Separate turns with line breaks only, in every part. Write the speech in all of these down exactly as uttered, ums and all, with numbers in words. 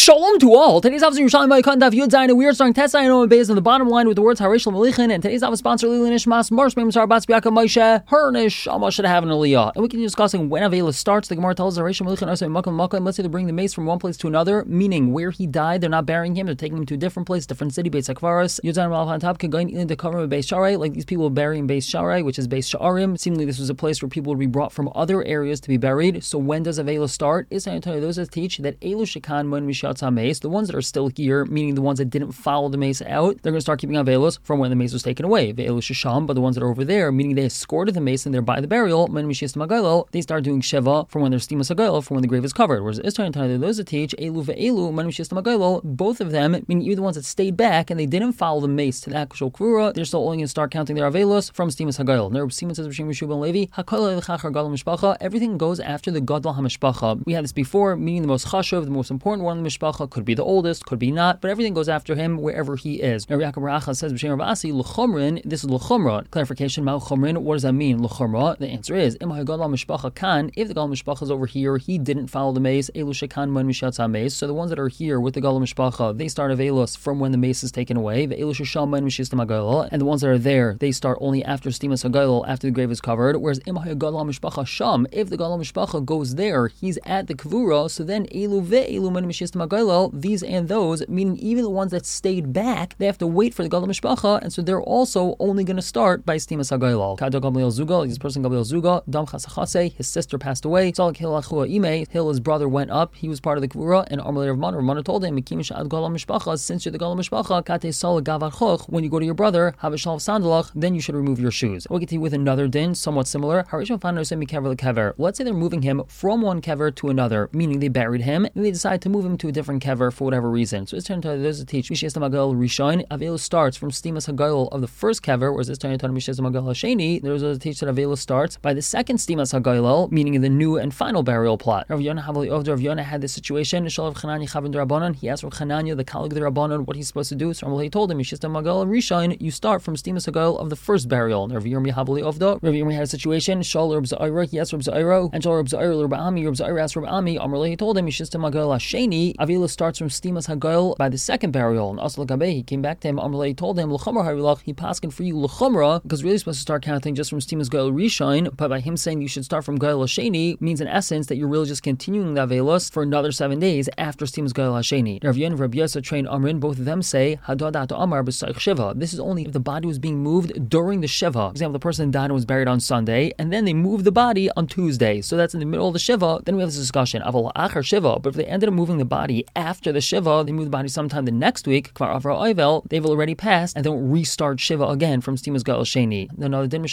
Shalom to all. Today's officer Yerushalayim Ma'ikon Daf Yud Zayin. We are starting Tes Zayin based on the bottom line with the words Harish L'Malichin. And today's officer sponsor Lili Nishmas Marsh Mem Sar Bats Biaka Moshe Her Nishama should have an Aliyah. And we can be discussing when Avela starts. The Gemara tells us Harish L'Malichin also Makam Makam. Let's say they bring the mace from one place to another, meaning where he died. They're not burying him. They're taking him to a different place, different city. Beis Hakvaros Yud Zayin Malach on top can go in to cover Beis Sharai. Like these people burying Beis Sharai, which is Beis Sha'arim. Seemingly this was a place where people would be brought from other areas to be buried. So when does Avela start? Is I tell you those that teach that Elu Shekan Mon Mishatza Mace, the ones that are still here, meaning the ones that didn't follow the mace out, they're going to start keeping avelos from when the mace was taken away. Ve'elu shisham, but the ones that are over there, meaning they escorted the mace and they're by the burial, when mishis magalo, they start doing sheva from when there's stima sagalo, from when the grave is covered. Whereas Istar and Tana, those that teach elu ve'elu, when mishis magalo, both of them, meaning even the ones that stayed back and they didn't follow the mace to the actual kvura, they're still only going to start counting their avelos from stima sagalo. Nerb Simon says Rishim Rishub and Levi, hakol elchachar gadol mishpacha, everything goes after the gadol hamishpacha. We had this before, meaning the most chashuv, the most important one in the mishpacha, could be the oldest, could be not, but everything goes after him wherever he is. Now, Yaakov Racha says, B'Shem Rav Asi, L'chomrin, this is L'chomra. Clarification, Ma'u Chomrin, what does that mean, L'chomra? The answer is, Im ha'gadol mishpacha kan, if the gadol mishpacha is over here, he didn't follow the mace, Elu shekan mon mishatz ha'mace, so the ones that are here with the gadol mishpacha, they start avelus from when the mace is taken away, the Elu shesham mon mishis ha'gadol, and the ones that are there, they start only after stimas ha'gadol, after the grave is covered, whereas Im ha'gadol mishpacha sham, if the gadol mishpacha goes there, he's at the kvura, so then Elu ve'elu mon mishis ha'gadol, these and those, meaning even the ones that stayed back, they have to wait for the Gadol Mishpacha, and so they're also only going to start by Stimas HaGailal. Kado Gabriel Zuga, this person Gabriel Zuga, Dam Chasachase, his sister passed away. Salak Hil Achua Ime, Hil, his brother, went up, he was part of the Kvura, and Amalei Rav Mana, Rav Mana told him, Mikimish Ad Gadol Mishpacha, since you're the Gadol Mishpacha, Kate Sal Gavarchoch, when you go to your brother, Havishal Sandalach, then you should remove your shoes. We'll get to you with another din, somewhat similar. Harishon Fano Semi Kever Kever. Let's say they're moving him from one kever to another, meaning they buried him, and they decide to move him to a different kever for whatever reason. So it's turned to those that teach Mishis Magal Rishon. Avelu starts from Stimas Hagayel of the first kever, whereas this time Mishis Magal Hasheni. There's those that teach that Avelu starts by the second Stimas Hagayel, meaning the new and final burial plot. Rav Yonah Havali Ovda Rav Yonah had this situation. Shal Rav Chananya Chavin Rabbanon. He asked Rav Chananya, the colleague of the Rabbanon, what he's supposed to do. So he told him, Mishis Magal Rishon, you start from Stimas Hagayel of the first burial. Rav Yirmi Havali Ovda. Rav Yirmi had a situation. Shal Rab Za'ira. He asked Rab Za'ira, and Shal Rab Za'ira Rab Ami. Rab Za'ira asked Rab Ami. Amrli he told him, Mishis Magal Hasheni. Avelu starts from Stimas Hagayel by the second burial. And Asal Gabe, he came back to him. Amrle told him, L'chomra harilach, he paskin for you L'chomra, because really supposed to start counting just from Stimas Gael Rishon, but by him saying you should start from Gael Hasheni means in essence that you're really just continuing the Avelos for another seven days after Stimas Gael Hasheni. Rav Yen and Rav Yosef trained Amrin, both of them say, Hadadat Amar b'Saich Shiva. This is only if the body was being moved during the Shiva. For example, the person died and was buried on Sunday, and then they moved the body on Tuesday. So that's in the middle of the Shiva, then we have this discussion. Aval Achar Shiva, but if they ended up moving the body after the Shiva, they moved the body sometime the next week, Kvar Avra Oivel, they've already passed and don't restart Shiva again from Stimas Gael Sheni. No, the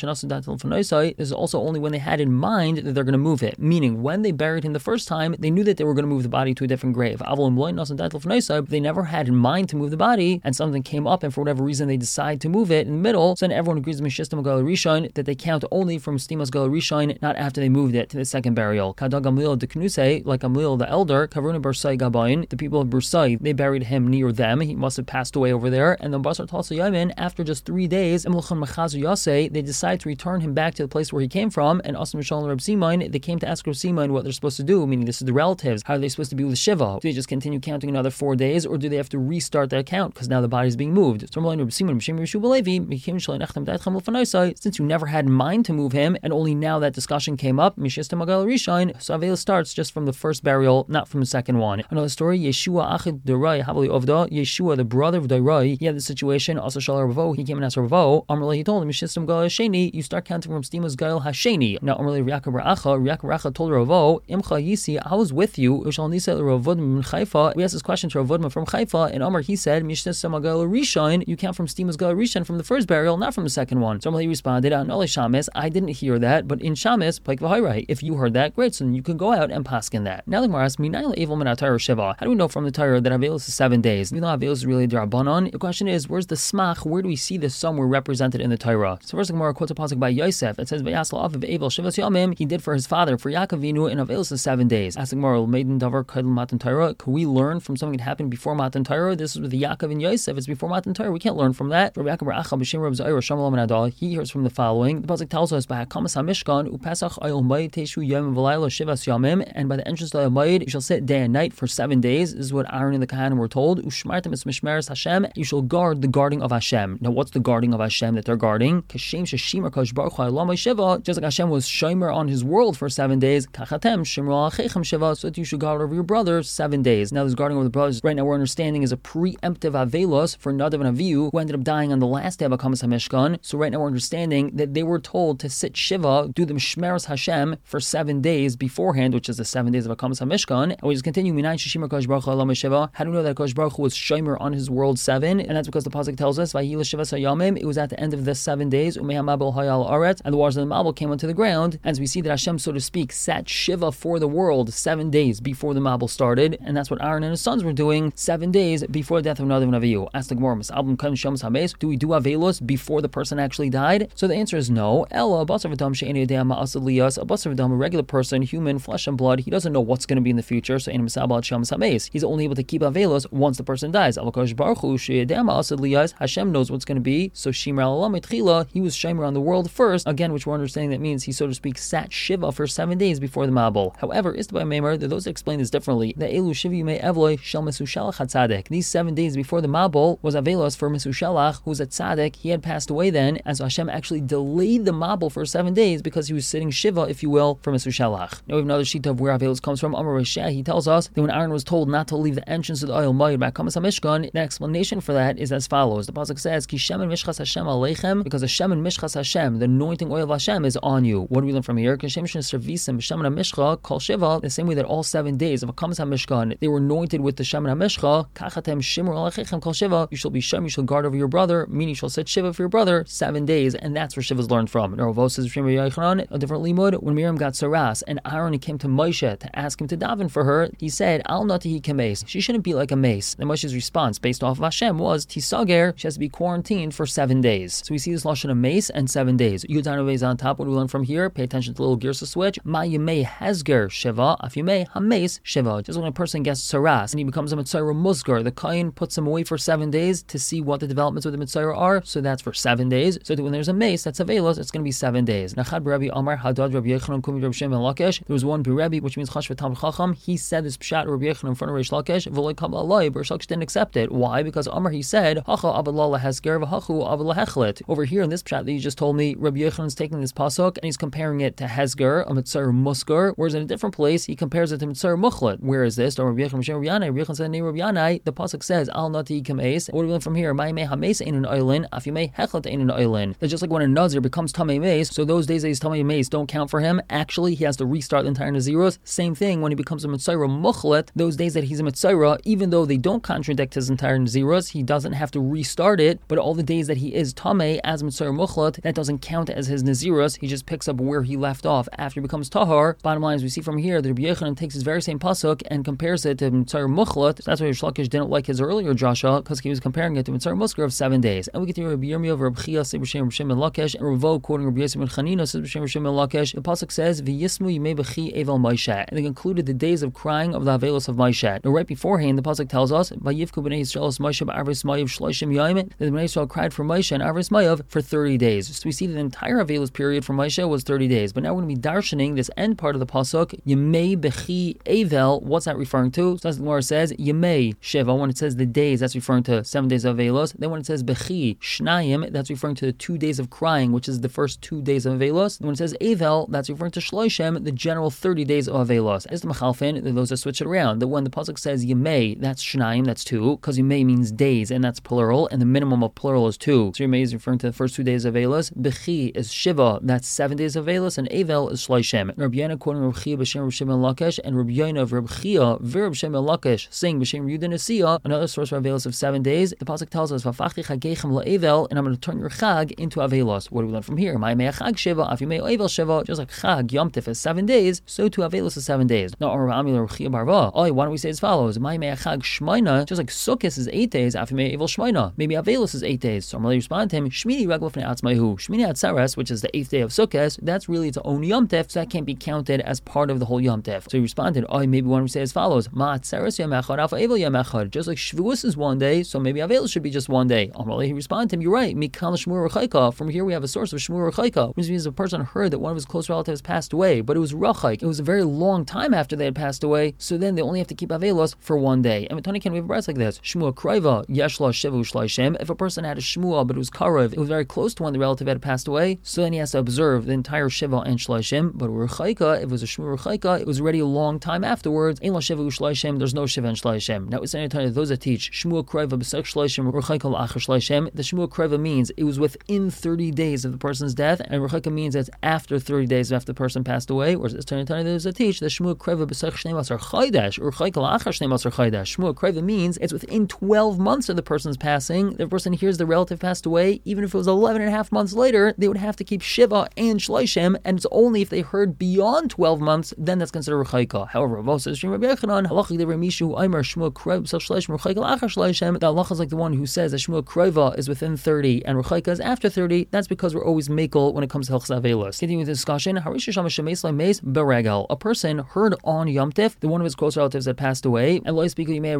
this is also only when they had in mind that they're going to move it. Meaning, when they buried him the first time, they knew that they were going to move the body to a different grave. But they never had in mind to move the body, and something came up, and for whatever reason they decide to move it in the middle. So then everyone agrees with Mishis Gael Rishon that they count only from Stimas Gael Rishon, not after they moved it to the second burial. Kadag Gamliel de Knuse, like Gamliel the elder, Kavruna Bersai Gabayin, the people of Bersai, they buried him near them. He must have passed away over there. And then Basar Talsa Yamin, after just three days, they decide to return him back to the place where he came from. And Asam Mishal and Reb Simain, they came to ask Reb Simain what they're supposed to do, meaning this is the relatives. How are they supposed to be with Shiva? Do they just continue counting another four days, or do they have to restart that count because now the body is being moved? So Reb Simain, since you never had in mind to move him, and only now that discussion came up, Mishista Magal Rishon, so Avela starts just from the first burial, not from the second one. Another story, Yeshua Achid Derai Havali Ovda, Yeshua, the brother of Derai, he had the situation, also Shal Ravo, he came and asked Ravo, Amrli, he told him, Mishistam Gael Hasheni, you start counting from Stimas Gael Hasheni. Now Amrli Yaakov Racha, Yaakov Racha told Ravo, Imcha Yisi, I was with you, Ushal Nisa Ravudman from Haifa. We asked this question to Ravudman from Haifa, and Amr, he said, Mishistam Gael Rishon, you count from Stimas Gael Rishon from the first burial, not from the second one. So Amrli responded, Anole Shames, I didn't hear that, but in Shames, Paik Vahairai, if you heard that, great, so then you can go out and paskin that. Now the Gemara asks me, How do we know from the Torah that Avelos is seven days? Even though Avelos is really D'Rabbanan, the question is, where's the smach? Where do we see this somewhere represented in the Torah? So first the Gemara quotes a pasuk by Yosef. It says, Vayasla of Avel Shivas Yamim, he did for his father, for Yaakov Avinu, and Avelos is seven days. Ask the Gemara, Maiden Davar Kadel Matan Torah, can we learn from something that happened before Matan Torah? This is with Yaakov and Yosef, it's before Matan Torah, we can't learn from that. Rabbi Yaakov Racha, B'Shem Reb Za'ira, Shamalom and Adal, he hears from the following. The pasuk tells us, by Hakamas HaMishkan, Upesach Ayol Mayit Teshu Yom V'Layla Shivas Yamim, and by the entrance of the Mayid, you shall sit day and night for seven days. This is what Aaron and the Kohanim were told. Ushmartem es mishmeres Hashem. You shall guard the guarding of Hashem. Now, what's the guarding of Hashem that they're guarding? Kashem sheshimar kosh baruch hu olam shiva. Just like Hashem was shomer on His world for seven days, kachatem shimru alachechem shiva. So that you should guard over your brothers seven days. Now, this guarding over the brothers, right now, we're understanding is a preemptive avelos for Nadav and Avihu, who ended up dying on the last day of Akamas HaMishkan. So right now, we're understanding that they were told to sit shiva, do the mishmeres Hashem for seven days beforehand, which is the seven days of Akamas HaMishkan. And we just continue. Minayin sheshimar kosh baruch hu olam shiva. How do we know that Kosh Baruch Hu was shomer on His world seven? And that's because the pasuk tells us, Vayila shiva sayamim. It was at the end of the seven days. Umei hamabel hayal aretz, and the waters of the Mabel came onto the ground. And so we see that Hashem, so to speak, sat shiva for the world seven days before the Mabel started, and that's what Aaron and his sons were doing seven days before the death of Nadav and Avihu. Ask the Gemara, Album Kan Shams Hames. Do we do avelos before the person actually died? So the answer is no. Ella basar v'dam she'enu yodea ma'asad liyas. A basar v'dam, a regular person, human, flesh and blood. He doesn't know what's going to be in the future. So enu misabal shams hames. He's only able to keep avelos once the person dies. Avakosh Baruch Hu she'yodea ma'asad liyas. Hashem knows what's going to be. So Shimra Alam Etchila, he was Shimer on the world first. Again, which we're understanding that means he, so to speak, sat Shiva for seven days before the Mabel. However, is by Maimer that those that explain this differently. The Elu Shiva Yimei Evloi Shel Mesushalach HaTzadek. These seven days before the Mabel was Avelos for Mesushalach, who's a Tzadek. He had passed away then, and so Hashem actually delayed the Mabel for seven days because he was sitting Shiva, if you will, for Mesushalach. Now we have another sheet of where Avelos comes from. Amar Rishah, he tells us that when Aaron was told not to leave the entrance of the oil Mayid back Kamas HaMishkan, the explanation for that is as follows. The pasuk says, Ki Shem and Mishchas Hashem Aleichem, because Hashem and Mishchas Hashem, the anointing oil of Hashem, is on you. What do we learn from here? Kashem Shem Servisim B'Shem and Mishcha Kol Shiva, the same way that all seven days of Akamas HaMishkan they were anointed with the Shem and Mishcha. Kachatem Shimur Alachechem Kol Shiva. You shall be Shem, you shall guard over your brother, meaning you shall set Shiva for your brother seven days, and that's where Shiva's learned from. Nervo says Shem Yochanan, a different limud. When Miriam got Saras and Aaron came to Moshe to ask him to daven for her, he said, Al Natihi Kames. She shouldn't be like a mace. And Moshe's response, based off of Hashem, was Tisager. She has to be quarantined for seven days. So we see this lashon of mace and seven days. Yudano is on top. What do we learn from here? Pay attention to the little Girsa switch. Ma Yimei Hezger Shiva, Af Yimei Hames Shiva. Just when a person gets Saras and he becomes a Mitzayra Musgar, the Kain puts him away for seven days to see what the developments with the Mitzayra are. So that's for seven days. So that when there's a mace that's avelos, it's going to be seven days. Nachad Rabbi Amar Hadad Rabbi Yechanan Kumi Rabbi Shem Lakesh. There was one Rebbe, which means Chashvet Tam Chacham. He said this pshat Rabbi Yechanan in front of Reish Lakesh. V'loy Kab Alay, but Reish Lakesh didn't accept it. Why? Because Amar he said Hacha Avallah Hesger V'Hachu Avallah Hechlet. Over here in this pshat that you just told me, Rabbi Yechanan's taking this pasuk and he's comparing it to Hesger, a Mitzayr Muskar, whereas in a different place he compares it to Mitzayr Muchlet. Where is this? Rabbi Yechanan Shem Rabbi Yanai. Rabbi Yechanan said name Rabbi Yanai. The pasuk says Al Nati Kameis. What do we learn from here? My may Hameis ain't an oilin. Af Yimei Hechlet ain't an oilin. It's just like when a Nazir becomes Tamei Meis, so those days that he's Tamei Meis don't count for him. Actually, he has to restart the entire Naziros. Same thing when he becomes a Mitzayra Muchlet. Those days that he's a Mitzayra, even though they don't contradict his entire Naziros, he doesn't have to restart it. But all the days that he is Tamei as Mitzayra Muchlet, that doesn't count as his Naziros. He just picks up where he left off after he becomes Tahar. Bottom line is we see from here that Rabbi Yechanan takes his very same pasuk and compares it to Mitzayra Muchlet. So that's why Reish Lakish didn't like his earlier drasha, because he was comparing it to Mitzayra Muskar of seven days. And we get to Rabbi Yirmiyah, Rabbi Chia, Rabbi Shem, Rabbi Shem and Lakesh, and Ravo quoting Rabbi Yosef and Chanina, says Rabbi Shem, Rabbi Shem and Lakesh. The pasuk says V'yismu Yimei B'chi Evel Moshe, and they concluded the days of crying of the Avelos of Moshe. Now right beforehand, the pasuk tells us Vayivku B'nei Yisrael Moshe B'Arvis Mayav Shloshim Yom, that the Bnei Yisrael cried for Moshe and Arvis Mayav for thirty days. So we see that the entire Avelos period for Moshe was thirty days. But now we're going to be darshaning this end part of the pasuk Yimei B'chi Evel. What's that referring to? So as the Gemara says Yimei Shiva. When it says the days, that's referring to seven days of Avelos. Then when it says B'chi Shnayim, that's referring to the two days of crying, which is the first two days of Avelos. And when it says Avel, that's referring to Shloishem, the general thirty days of Avelos. As the Machalfin, those that switch it around. That when the pasuk says Yimei, that's Shnayim, that's two, because Yimei means days, and that's plural, and the minimum of plural is two. So Yimei is referring to the first two days of Avelos. B'chi is Shiva, that's seven days of Avelos, and Avel is Shloishem. Rabbi Yana quoting Rabbi Chia B'Shem Rabbi Shem and Lakesh, and Rabbi Yana of Rabbi Chia V'Rabbi Shem and Lakesh sing B'Shem Yehuda Nesiya, another source of Avelos of seven days. The pasuk tells us V'fachti Chagechem LaAvel, and I'm going to turn your Chag into Avelos. What do we learn from here? My Chag Shiva, Af Yimei Avel Shiva, just like Chag Yom Tif is seven days, so too Avelos is seven days. Now, Rabbi Rabbi Chia Barva, oh, why don't we say as follows? My Chag Shmaina, just like Sukkot is eight days, Af Yimei Avel Shmaina. Maybe Avelos is eight days. So I'm going to respond to him, Shmini Regel Fnei Atzmaihu. Shmini Atzeres, which is the eighth day of Sukkot, that's really its own Yom Tif, so that can't be counted as part of the whole Yom Tif. So he responded, oh, maybe why don't we say as follows? Ma Atzeres Yom Echad, Alpha Avel Yom Echad. Just like Shavuos is one day, so maybe Avelos should be just one day. Amalei, he responded to him, you're right. Mikal Shmur Rechaika. From here we have a source of Shmur Rechaika, which means a person heard that one of his close relatives passed away, but it was Rechaik. It was a very long time after they had passed away, so then they only have to keep Avelos for one day. And Tony can we have a like this. Shmua Kraiva, Yeshla Shivu Shleishim. If a person had a Shmua, but it was Karav, it was very close to when the relative had passed away, so then he has to observe the entire Shiva and Shleishim. But Ruchaika, if it was a Shmua Ruchaika, it was already a long time afterwards. Ein La Shivu Shleishim, there's no Shiva and Shleishim. Now, it's saying those that teach Shmua Kraiva B'Sech Shleishim, Ruchaika L'Achar Shleishim. The Shmua Kraiva means it was within thirty days of the person's death, and Ruchaika means it's after thirty days after the person passed away. Whereas it's saying those that teach the Shmua Kraiva B'Sech Shnei Masar Chaydash, Ruchaika L'Achar Shnei Masar Chaydash. Shmua Kraiva means it's within twelve months of the person's passing. The person hears the relative passed away, even if it was eleven and a half months later, they would have to keep Shiva and Shleishim, and it's only if they heard beyond twelve months, then that's considered Ruchaika. However, Rav says, the halacha is like the one who says that Shmua Kraiva is within thirty and Ruchaika is after thirty. That's because we're always makel when it comes to Hilchos Avelos. Continuing the discussion, a person heard on Yom Tif that one of his close relatives had passed away, and the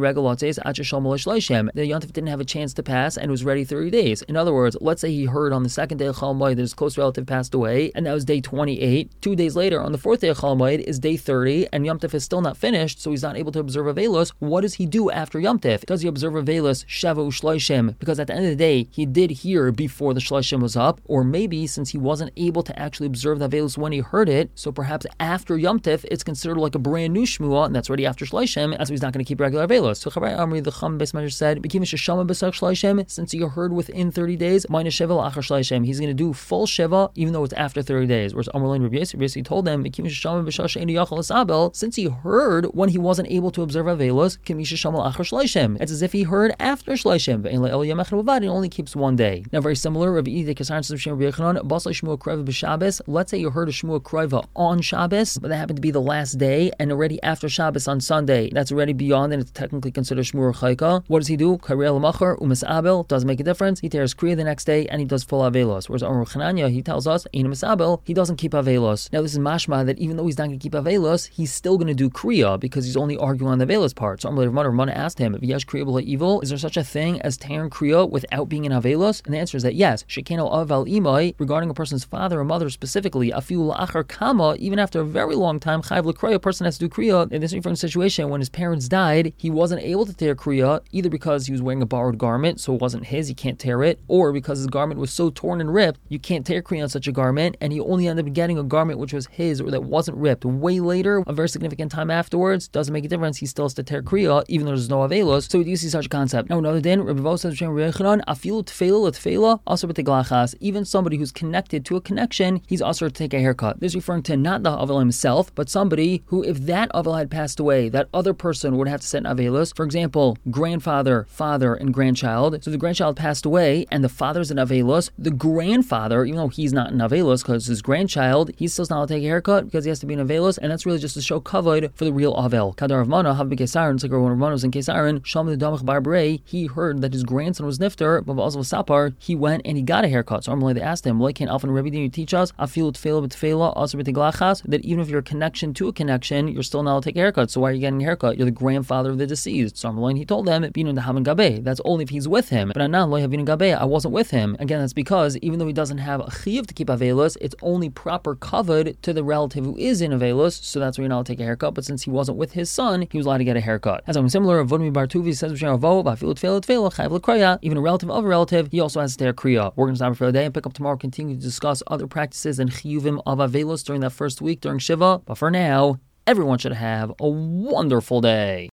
Yom Tif didn't have a chance to pass and was ready thirty days. In other words, let's say he heard on the second day of Chol Moed that his close relative passed away, and that was day twenty-eight. Two days later, on the fourth day of Chol Moed, is day thirty, and Yom Tif is still not finished, so he's not able to observe Avelos. What does he do after Yom Tif? Does he observe Avelos Sheva U'Shleishim? Because at the end of the day, he did hear before the Shleishim was up, or maybe since he wasn't able to actually observe the Avelos when he heard it, so perhaps after Yom Tif, it's considered like a brand new Shmua, and that's already after Shleishim, and so he's not going to keep regular Avelos. So Chavai Amri, the Chum Beis Medrash said, since he heard within thirty days, he's going to do full Sheva, even though it's after thirty days. Whereas Amr Rabbi Yosef basically told them, since he heard when he wasn't able to observe Avelos, it's as if he heard after Shleishim. It only keeps one day. Now, very similar, Rabbi Yidei Kasar says, let's say you heard a Shmua Kraiva on Shabbos, but that happened to be the last day, and already after Shabbos on Sunday, that's already beyond, and it's technically considered Shmua Chaika. What does he do? Doesn't make a difference. He tears Kriya the next day, and he does full Avelos. Whereas Amr Chananya, he tells us, he doesn't keep Avelos. Now, this is mashma that even though he's not going to keep Avelos, he's still going to do Kriya, because he's only arguing on the Avelos part. So Amr Ramana asked him, if he has Kriya b'la evil, is there such a thing as tearing Kriya without being in Avelos? And the answer is that yes. Shekeno aval imai, regarding a person's father or mother specifically, afiu la'achar kama, even after a very long time, chayv l'kriya, a person has to do Kriya. In this different situation, when his parents died, he wasn't able to tear Kriya, either because he was wearing a borrowed garment, so it wasn't his, he can't tear it, or because his garment was so torn and ripped, you can't tear Kriya on such a garment, and he only ended up getting a garment which was his, or that wasn't ripped. Way later, a very significant time afterwards, doesn't make a difference, he still has to tear Kriya, even though there's no Avelos. So we do see such a concept. Now another din, Rabbi Vo says, even somebody who's connected to a connection, he's also to take a haircut. This is referring to not the Avel himself, but somebody who, if that Avel had passed away, that other person would have to set an Avelos. For example, grandfather, father, and grandchild. So the grandchild passed away, and the father's an Avelos. The grandfather, even though he's not an Avelos because his grandchild, he's still not to take a haircut because he has to be an Avelos, and that's really just to show kavod for the real Avel. Kadar of Mana, Havbi Kesaron, it's like when Rav was in Kesaron, Shalom the Damach Barbarei, he heard that his grandson was Nifter, but also Sapar, he went and he got a haircut. So normally they asked him, like, can Alpha and Rebbe, you teach us, Afil Tfela B'Tfela, also B'Tiglachas, that even if you're a connection to a connection, you're still not allowed to take a haircut. So why are you getting a haircut? You're the grandfather of the deceased. So normally he told them, Binu Havan Gabe, that's only if he's with him. But Anan Lo Havinu Gabe, I wasn't with him. Again, that's because even though he doesn't have a chiv to keep Avelos, it's only proper covered to the relative who is in Avelos, so that's where you're not allowed to take a haircut. But since he wasn't with his son, he was allowed to get a haircut. As I'm similar, Vodmi Bartuvi says, even a relative of a relative, he also has to take a kriya. We're going to stop for the day and pick up tomorrow, continue to discuss other practices and chiyuvim of Avelos during that first week during Shiva. But for now, everyone should have a wonderful day.